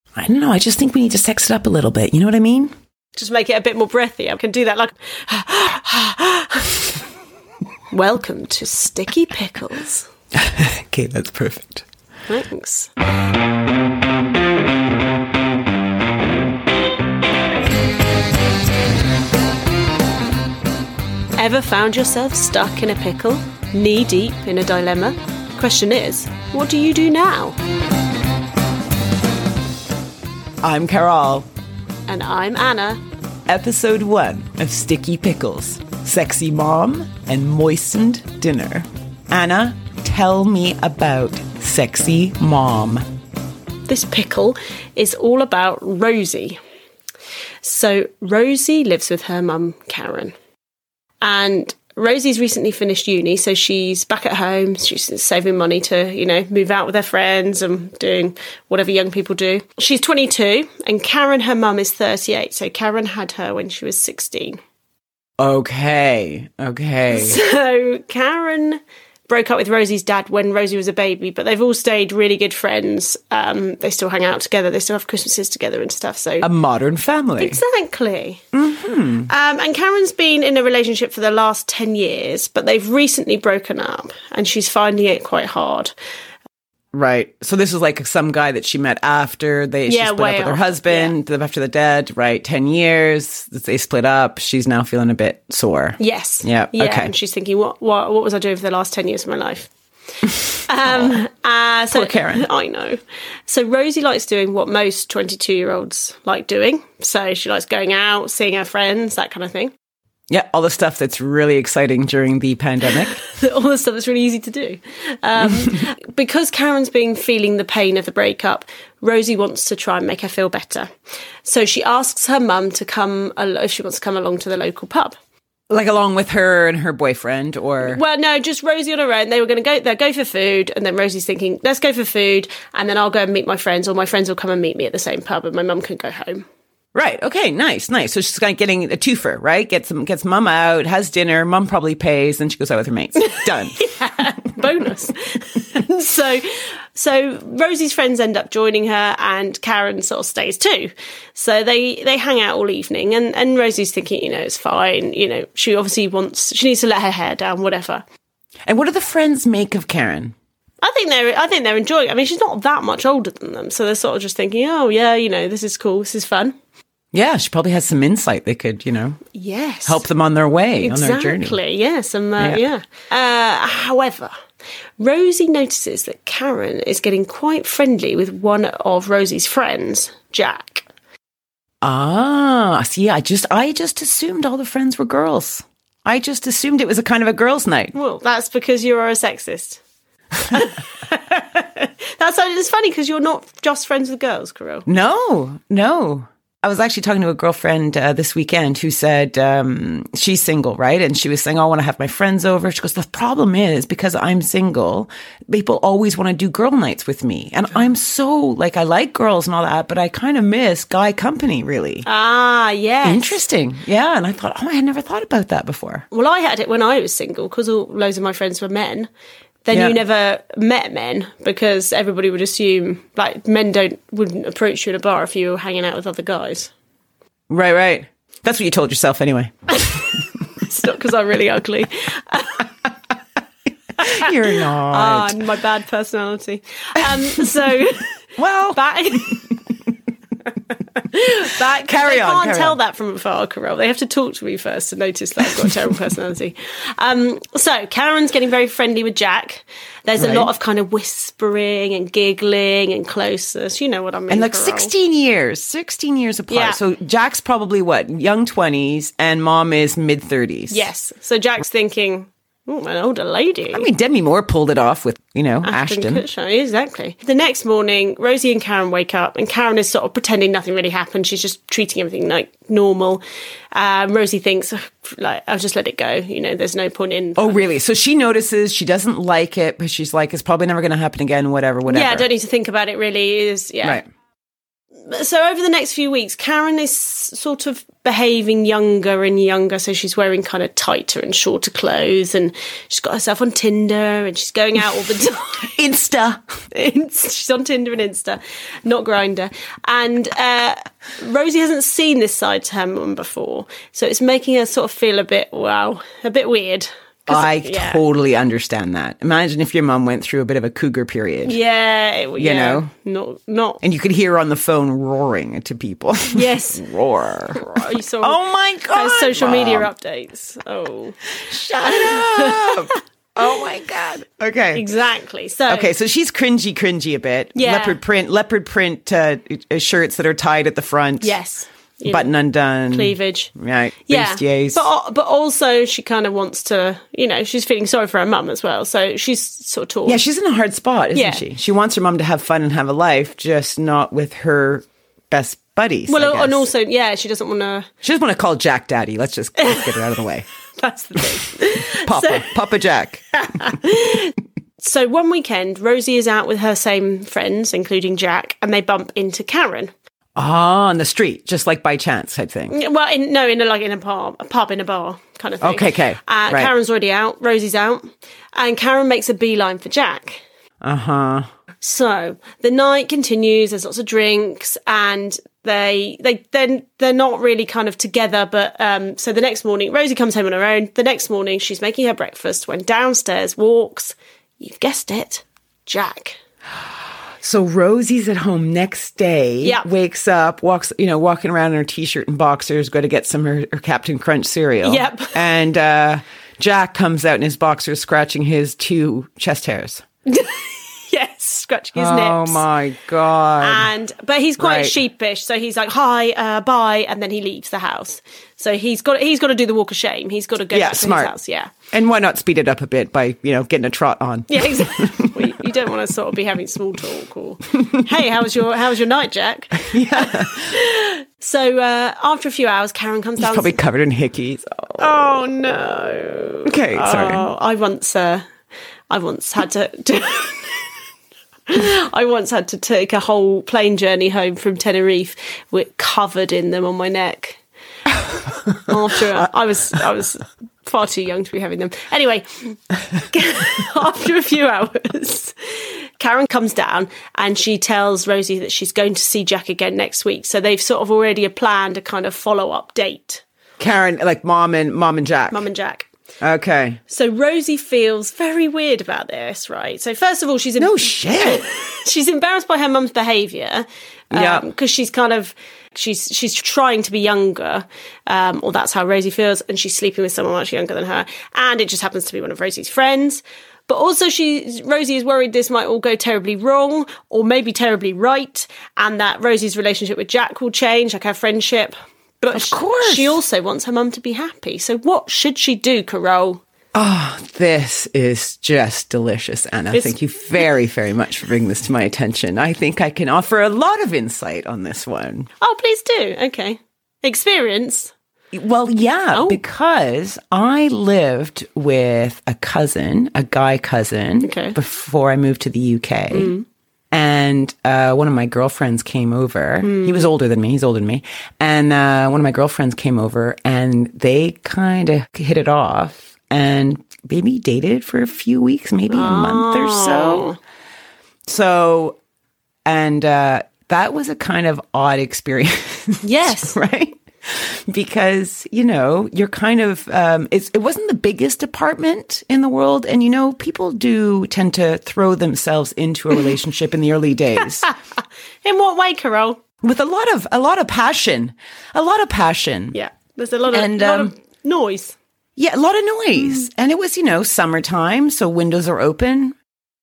I don't know. I just think we need to sex it up a little bit. You know what I mean? Just make it a bit more breathy. I can do that like... Welcome to Sticky Pickles. Okay, that's perfect. Thanks. Ever found yourself stuck in a pickle, knee-deep in a dilemma? Question is, what do you do now? I'm Carol. And I'm Anna. Episode 1 of Sticky Pickles. Sexy mom and moistened dinner. Anna, tell me about sexy mom. This pickle is all about Rosie. So Rosie lives with her mum, Karen. And Rosie's recently finished uni, so she's back at home. She's saving money to, move out with her friends and doing whatever young people do. She's 22, and Karen, her mum, is 38. So Karen had her when she was 16. Okay. So Karen broke up with Rosie's dad when Rosie was a baby, but they've all stayed really good friends. They still hang out together. They still have Christmases together and stuff. So a modern family. Exactly. Mm-hmm. And Karen's been in a relationship for the last 10 years, but they've recently broken up and she's finding it quite hard. Right. So this is like some guy that she met after she split up with her husband, after the dead, right? 10 years, they split up. She's now feeling a bit sore. Yes. Yeah. Okay. And she's thinking, what was I doing for the last 10 years of my life? Poor Karen. I know. So Rosie likes doing what most 22-year-olds like doing. So she likes going out, seeing her friends, that kind of thing. Yeah, all the stuff that's really exciting during the pandemic. All the stuff that's really easy to do. Because Karen's been feeling the pain of the breakup, Rosie wants to try and make her feel better. So she asks her mum to come, if she wants to come along to the local pub. Like along with her and her boyfriend, or... Well, no, just Rosie on her own. They were going to go for food, and then Rosie's thinking, let's go for food, and then I'll go and meet my friends, or my friends will come and meet me at the same pub, and my mum can go home. Right. Okay. Nice. So she's kind of getting a twofer, right? Gets mum out, has dinner, mum probably pays, then she goes out with her mates. Done. Yeah, bonus. So Rosie's friends end up joining her, and Karen sort of stays too. So they hang out all evening, and Rosie's thinking, it's fine. She obviously she needs to let her hair down, whatever. And what do the friends make of Karen? I think they're enjoying it. I mean, she's not that much older than them, so they're sort of just thinking, oh yeah, this is cool, this is fun. Yeah, she probably has some insight that could, yes, help them on their way, exactly. on their journey. Exactly, yes. However, Rosie notices that Karen is getting quite friendly with one of Rosie's friends, Jack. See, I just assumed all the friends were girls. I just assumed it was a kind of a girls' night. Well, that's because you are a sexist. It's funny because you're not just friends with girls, Carol. No. I was actually talking to a girlfriend this weekend who said she's single, right? And she was saying, I want to have my friends over. She goes, the problem is because I'm single, people always want to do girl nights with me. And I'm so, I like girls and all that, but I kind of miss guy company, really. Ah, yes. Interesting. Yeah. And I thought, I had never thought about that before. Well, I had it when I was single because loads of my friends were men. Then you never met men because everybody would assume men wouldn't approach you in a bar if you were hanging out with other guys. Right. That's what you told yourself anyway. It's not because I'm really ugly. You're not. My bad personality. Well, back. Carry on. They can't tell that from afar, Carol. They have to talk to me first to notice that I've got a terrible personality. So Karen's getting very friendly with Jack. There's a lot of kind of whispering and giggling and closeness. You know what I mean? And Carol. 16 years apart. Yeah. So Jack's probably young 20s and mom is mid 30s. Yes. So Jack's thinking, oh, an older lady. I mean, Demi Moore pulled it off with, Ashton. Kutcher, exactly. The next morning, Rosie and Karen wake up, and Karen is sort of pretending nothing really happened. She's just treating everything like normal. Rosie thinks, I'll just let it go. There's no point in... Oh, really? So she notices, she doesn't like it, but she's like, it's probably never going to happen again, whatever. Yeah, I don't need to think about it, really. Right. So over the next few weeks, Karen is sort of behaving younger and younger. So she's wearing kind of tighter and shorter clothes, and she's got herself on Tinder, and she's going out all the time. She's on Tinder and Insta, not Grindr. And Rosie hasn't seen this side to her mum before. So it's making her sort of feel a bit weird. I totally understand that. Imagine if your mum went through a bit of a cougar period. Yeah. You know? Not. And you could hear her on the phone roaring to people. Yes. Roar. You saw oh my God. Her social Mom. media updates. Oh. Shut up. Oh my God. Okay. Exactly. So she's cringy a bit. Yeah. Leopard print shirts that are tied at the front. Yes. Button undone. Cleavage. Right. Yeah. Bustiers. But also she kind of wants to, she's feeling sorry for her mum as well. So she's sort of tall. Yeah, she's in a hard spot, isn't she? She wants her mum to have fun and have a life, just not with her best buddies. Well, and also, she doesn't want to... She doesn't want to call Jack Daddy. Let's get it out of the way. That's the thing. Papa Jack. So one weekend, Rosie is out with her same friends, including Jack, and they bump into Karen. On the street, just like by chance type thing. Well, in a pub in a bar kind of thing. Okay. Right. Karen's already out, Rosie's out, and Karen makes a beeline for Jack. Uh-huh. So the night continues. There's lots of drinks, and they're not really kind of together. But so the next morning, Rosie comes home on her own. The next morning, she's making her breakfast. When downstairs walks, you've guessed it, Jack. So Rosie's at home next day, wakes up, walking around in her t-shirt and boxers, go to get some her Captain Crunch cereal. Yep. And Jack comes out in his boxers scratching his 2 chest hairs. Yes, scratching his nips. Oh my God. But he's quite sheepish, so he's like, hi, bye, and then he leaves the house. So he's got to do the walk of shame. He's got to go back to his house, And why not speed it up a bit by, getting a trot on? Yeah, exactly. Well, you don't want to sort of be having small talk or, hey, how was your night, Jack? Yeah. So after a few hours, Karen comes down. He's probably covered in hickeys. Oh no. Okay, sorry. I once had to. I once had to take a whole plane journey home from Tenerife with covered in them on my neck. After I was far too young to be having them. Anyway, after a few hours, Karen comes down and she tells Rosie that she's going to see Jack again next week. So they've sort of already planned a kind of follow-up date. Karen, like mom and Jack. Mum and Jack. Okay. So Rosie feels very weird about this, right? So first of all, she's no shit. She's embarrassed by her mum's behaviour. Because she's kind of she's trying to be younger, or that's how Rosie feels, and she's sleeping with someone much younger than her, and it just happens to be one of Rosie's friends. But also, Rosie is worried this might all go terribly wrong, or maybe terribly right, and that Rosie's relationship with Jack will change, like her friendship. But of course, she also wants her mum to be happy. So what should she do, Carole? Oh, this is just delicious, Anna. Thank you very, very much for bringing this to my attention. I think I can offer a lot of insight on this one. Oh, please do. Okay. Experience? Well, yeah, because I lived with a guy cousin, before I moved to the UK. Mm. And one of my girlfriends came over. He was older than me. He's older than me. And one of my girlfriends came over, and they kind of hit it off. And maybe dated for a few weeks, maybe a month or so. So, and that was a kind of odd experience. Yes. Right? Because, you're kind of, it wasn't the biggest apartment in the world. And, people do tend to throw themselves into a relationship in the early days. In what way, Carole? With a lot of passion. A lot of passion. Yeah. There's a lot of noise. Yeah, a lot of noise. And it was, summertime, so windows are open.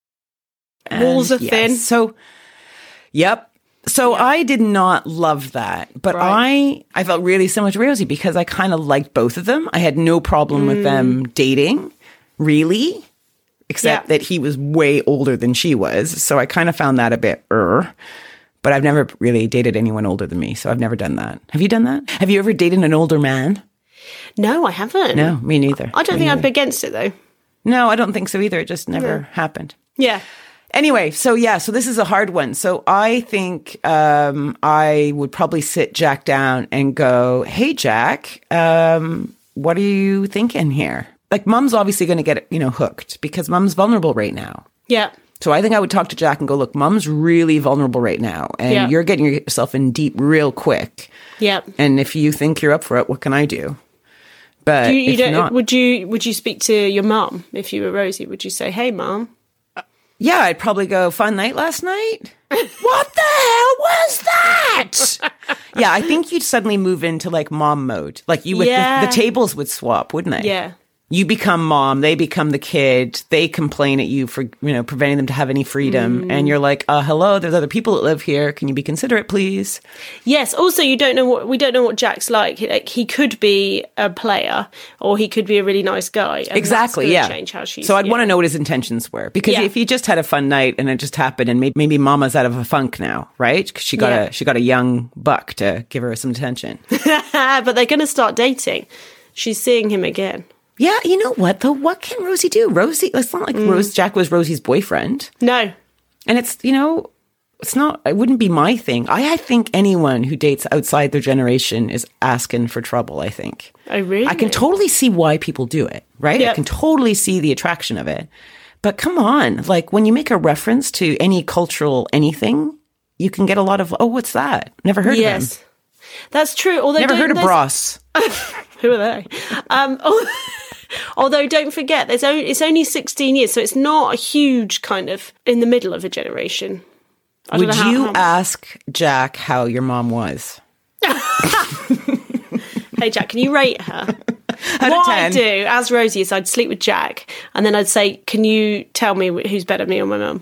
Walls are thin. So, yep. So I did not love that. But I felt really similar to Rosie because I kind of liked both of them. I had no problem with them dating, really, except that he was way older than she was. So I kind of found that a bit, But I've never really dated anyone older than me, so I've never done that. Have you done that? Have you ever dated an older man? No, I haven't. No, me neither. I don't think I'd be against it, though. No, I don't think so either. It just never happened. Yeah. Anyway, so this is a hard one. So I think I would probably sit Jack down and go, hey, Jack, what are you thinking here? Like, Mum's obviously going to get, hooked because Mum's vulnerable right now. Yeah. So I think I would talk to Jack and go, look, Mum's really vulnerable right now. And you're getting yourself in deep real quick. Yeah. And if you think you're up for it, what can I do? But would you speak to your mum if you were Rosie? Would you say, hey, Mum? Yeah, I'd probably go, fun night last night? What the hell was that? Yeah, I think you'd suddenly move into like mom mode. Like you would, the tables would swap, wouldn't they? Yeah. You become mom, they become the kid, they complain at you for, preventing them to have any freedom. And you're like, hello, there's other people that live here. Can you be considerate, please? Yes. Also, we don't know what Jack's like. Like, he could be a player or he could be a really nice guy. And exactly. That's change how she's, so I'd want to know what his intentions were, because if you just had a fun night and it just happened and maybe mama's out of a funk now, right? Because she got a young buck to give her some attention. But they're going to start dating. She's seeing him again. Yeah, you know what, though? What can Rosie do? It's not like Jack was Rosie's boyfriend. No. And it's not, it wouldn't be my thing. I think anyone who dates outside their generation is asking for trouble, I think. Oh, really? I can totally see why people do it, right? Yep. I can totally see the attraction of it. But come on, like when you make a reference to any cultural anything, you can get a lot of, what's that? Never heard of them. Yes, that's true. Although never heard of Bros. Who are they? Although don't forget, it's only 16 years, so it's not a huge kind of in the middle of a generation. Would you ask Jack how your mom was? Hey, Jack, can you rate her? What I'd do as Rosie is I'd sleep with Jack, and then I'd say, can you tell me who's better, me or my mum?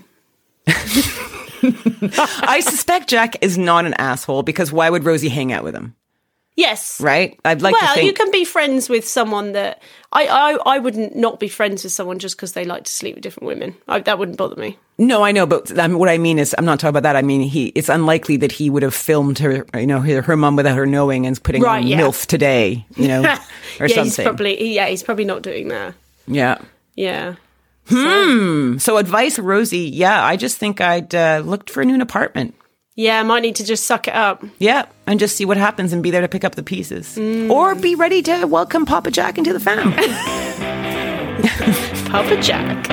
I suspect Jack is not an asshole, because why would Rosie hang out with him? Yes. Right? I'd like to think... Well, you can be friends with someone that... I wouldn't not be friends with someone just because they like to sleep with different women. That wouldn't bother me. No, I know, but what I mean is, I'm not talking about that. I mean, it's unlikely that he would have filmed her, her mum without her knowing and putting on MILF Today, or something. He's probably not doing that. Yeah. Yeah. So advice, Rosie. Yeah, I just think I'd look for a new apartment. Yeah, I might need to just suck it up. Yeah, and just see what happens and be there to pick up the pieces. Or be ready to welcome Papa Jack into the fam. Papa Jack.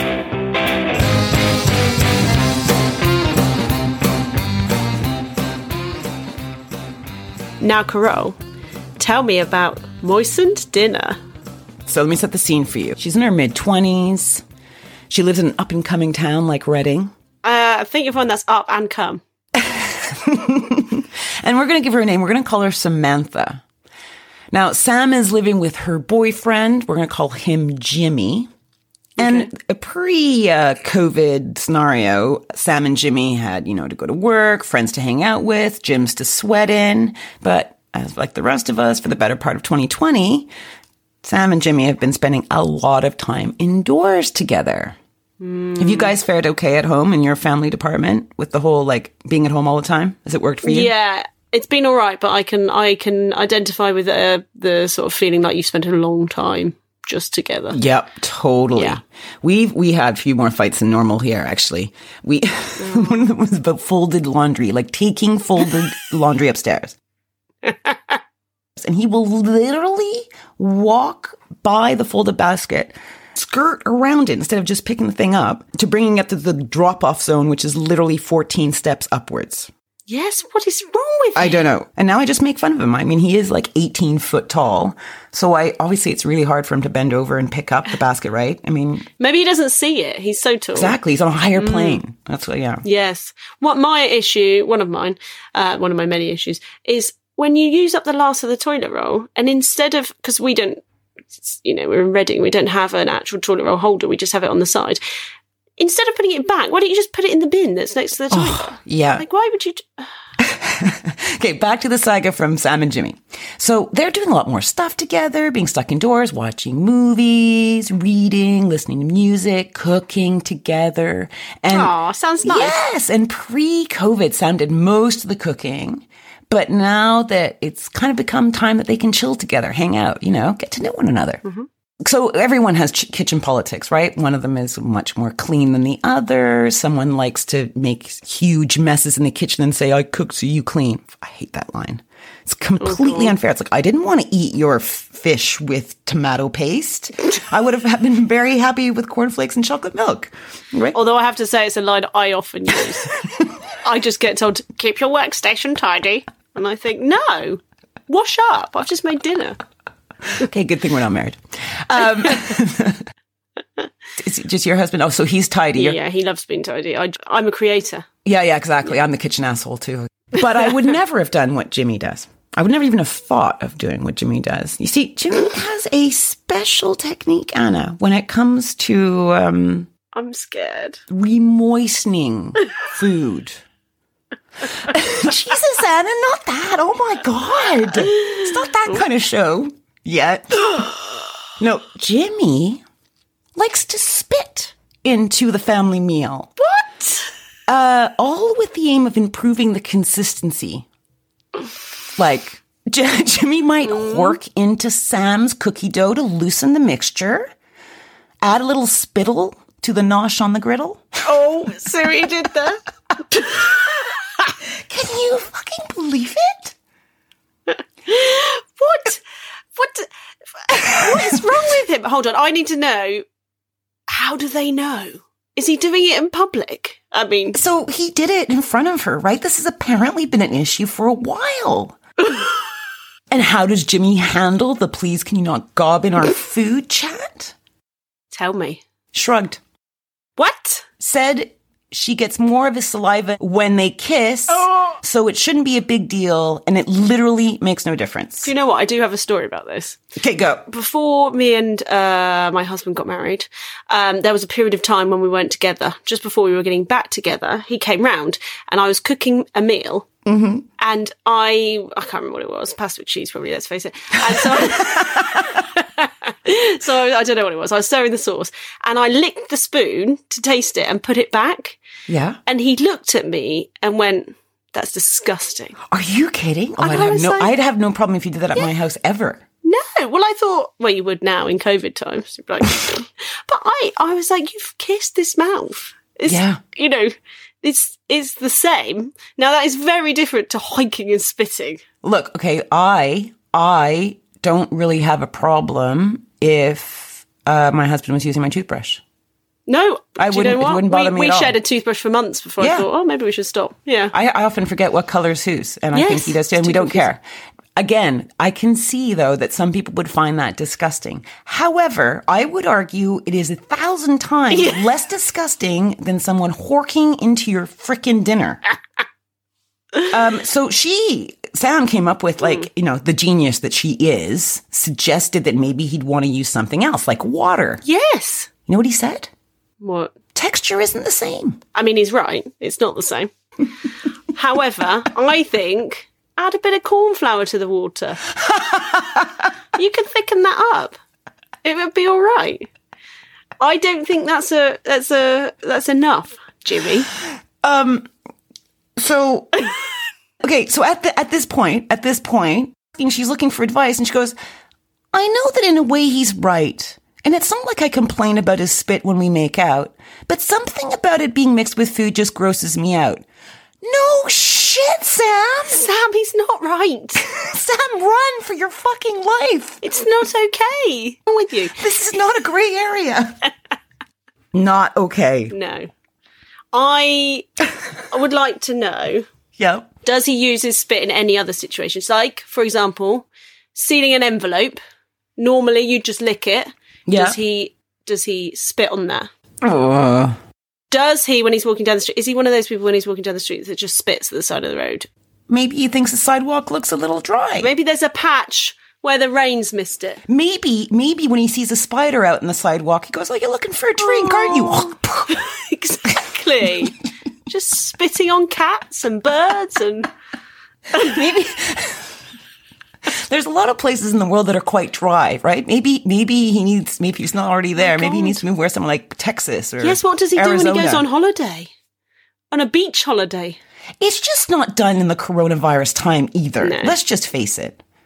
Now, Carol, tell me about Moistened Dinner. So let me set the scene for you. She's in her mid-20s. She lives in an up-and-coming town like Reading. I think you'll find that's up and come. And we're going to give her a name. We're going to call her Samantha. Now, Sam is living with her boyfriend. We're going to call him Jimmy. And a pre-COVID scenario, Sam and Jimmy had, to go to work, friends to hang out with, gyms to sweat in. But as like the rest of us, for the better part of 2020, Sam and Jimmy have been spending a lot of time indoors together. Have you guys fared okay at home in your family department with the whole, being at home all the time? Has it worked for you? Yeah, it's been all right, but I can identify with the sort of feeling like you've spent a long time just together. Yep, totally. Yeah. We had a few more fights than normal here, actually. One of them was about folded laundry, like taking folded laundry upstairs. And he will literally walk by the folded basket, skirt around it instead of just picking the thing up to bringing it to the drop-off zone, which is literally 14 steps upwards. Yes, what is wrong with him? I don't know. And now I just make fun of him. I mean, he is 18 foot tall. So obviously it's really hard for him to bend over and pick up the basket, right? I mean... Maybe he doesn't see it. He's so tall. Exactly. He's on a higher plane. That's what, yeah. Yes. One of my many issues, is when you use up the last of the toilet roll, and instead of... Because we don't... we're in Reading, we don't have an actual toilet roll holder, we just have it on the side. Instead of putting it back, why don't you just put it in the bin that's next to the toilet? Yeah. Why would you... Okay, back to the saga from Sam and Jimmy. So they're doing a lot more stuff together, being stuck indoors, watching movies, reading, listening to music, cooking together. And sounds nice. Yes, and pre-COVID, Sam did most of the cooking. But now that it's kind of become time that they can chill together, hang out, get to know one another. Mm-hmm. So everyone has kitchen politics, right? One of them is much more clean than the other. Someone likes to make huge messes in the kitchen and say, I cook so you clean. I hate that line. It's completely unfair. It's like, I didn't want to eat your fish with tomato paste. I would have been very happy with cornflakes and chocolate milk. Right? Although I have to say, it's a line I often use. I just get told, keep your workstation tidy. And I think, no, wash up. I've just made dinner. Okay, good thing we're not married. Is it just your husband? Oh, so he's tidy. Yeah, he loves being tidy. I'm a creator. Yeah, exactly. I'm the kitchen asshole too. But I would never have done what Jimmy does. I would never even have thought of doing what Jimmy does. You see, Jimmy has a special technique, Anna, when it comes to... I'm scared. Remoistening food. Jesus, Anna, not that. Oh my God. It's not that kind of show yet. No, Jimmy likes to spit into the family meal. What? All with the aim of improving the consistency. Like, Jimmy might work into Sam's cookie dough to loosen the mixture, add a little spittle to the nosh on the griddle. Oh, so he did that? Can you fucking believe it? What is wrong with him? Hold on, I need to know. How do they know? Is he doing it in public? I mean... So he did it in front of her, right? This has apparently been an issue for a while. And how does Jimmy handle the please can you not gob in our food chat? Tell me. Shrugged. What? Said she gets more of his saliva when they kiss, so it shouldn't be a big deal, and it literally makes no difference. Do you know what? I do have a story about this. Okay, go. Before me and my husband got married, there was a period of time when we weren't together. Just before we were getting back together, he came round, and I was cooking a meal, and I can't remember what it was. Pasta with cheese, probably, let's face it. And so I don't know what it was. I was stirring the sauce, and I licked the spoon to taste it and put it back. Yeah. And he looked at me and went, that's disgusting. Are you kidding? Oh, And I'd have no problem if you did that at my house ever. No. Well, I thought, well, you would now in COVID times. You'd be like, but I was like, you've kissed this mouth. Yeah. You know, it's the same. Now, that is very different to hiking and spitting. Look, okay, I don't really have a problem if my husband was using my toothbrush. No, It wouldn't bother me at all. We shared a toothbrush for months before I thought, maybe we should stop. Yeah. I often forget what color's whose, and I think he does too, and we don't care. Again, I can see, though, that some people would find that disgusting. However, I would argue it is 1,000 times less disgusting than someone horking into your frickin' dinner. So Sam came up with, the genius that she is, suggested that maybe he'd want to use something else, like water. Yes. You know what he said? What? Texture isn't the same. I mean, he's right. It's not the same. However, I think add a bit of corn flour to the water. You can thicken that up. It would be all right. I don't think that's enough, Jimmy. So, okay, so at this point, she's looking for advice, and she goes, I know that in a way he's right. And it's not like I complain about his spit when we make out, but something about it being mixed with food just grosses me out. No shit, Sam! Sam, he's not right. Sam, run for your fucking life! It's not okay. I'm with you. This is not a grey area. Not okay. No. I would like to know, does he use his spit in any other situations? Like, for example, sealing an envelope. Normally, you just lick it. Yeah. Does he spit on that? Oh. Does he, when he's walking down the street, is he one of those people when he's walking down the street that just spits at the side of the road? Maybe he thinks the sidewalk looks a little dry. Maybe there's a patch where the rain's missed it. Maybe when he sees a spider out in the sidewalk, he goes, you're looking for a drink, aren't you? Exactly. Just spitting on cats and birds and... Maybe... There's a lot of places in the world that are quite dry, right? Maybe he's not already there. Maybe he needs to move somewhere like Texas or Yes, what does he Arizona. do when he goes on holiday? On a beach holiday? It's just not done in the coronavirus time either. No. Let's just face it.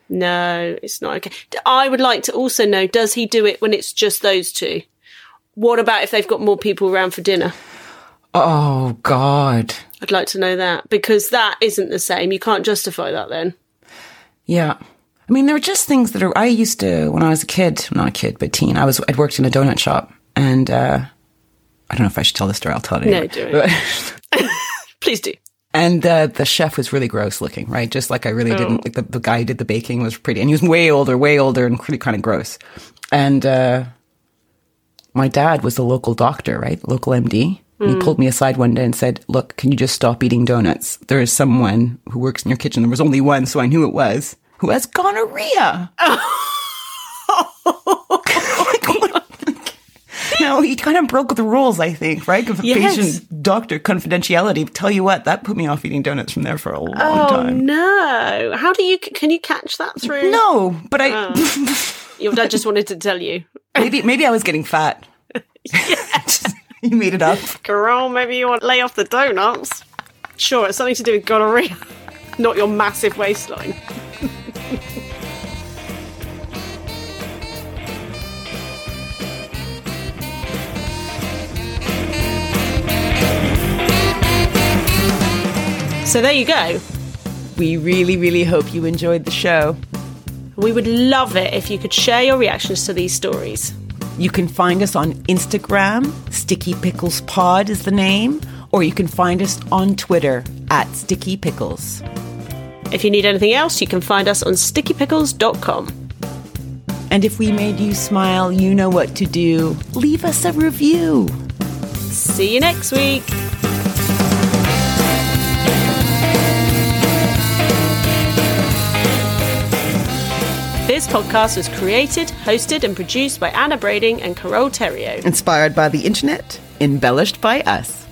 No, it's not okay. I would like to also know, does he do it when it's just those two? What about if they've got more people around for dinner? Oh, God. I'd like to know that, because that isn't the same. You can't justify that then. Yeah. I mean, there are just things that I used to, when I was a kid, not a kid, but teen, I'd worked in a donut shop, and I don't know if I should tell this story. I'll tell it anyway. No, do it. Please do. And the chef was really gross looking, right? Just like I really didn't, like the guy who did the baking was pretty, and he was way older and really kind of gross. And my dad was the local doctor, right? Local MD. And he pulled me aside one day and said, look, can you just stop eating donuts? There is someone who works in your kitchen. There was only one, so I knew it was, who has gonorrhea. No, he kind of broke the rules, I think, right? Of patient-doctor confidentiality. Tell you what, that put me off eating donuts from there for a long time. Oh, no. Can you catch that through? No, but Your dad just wanted to tell you. Maybe I was getting fat. You made it up. Girl, maybe you want to lay off the donuts. Sure, it's something to do with gonorrhea, not your massive waistline. So there you go. We really, really hope you enjoyed the show. We would love it if you could share your reactions to these stories. You can find us on Instagram, Sticky Pickles Pod is the name, or you can find us on Twitter at Sticky Pickles. If you need anything else, you can find us on stickypickles.com. And if we made you smile, you know what to do. Leave us a review. See you next week. This podcast was created, hosted and produced by Anna Brading and Carole Theriault. Inspired by the internet, embellished by us.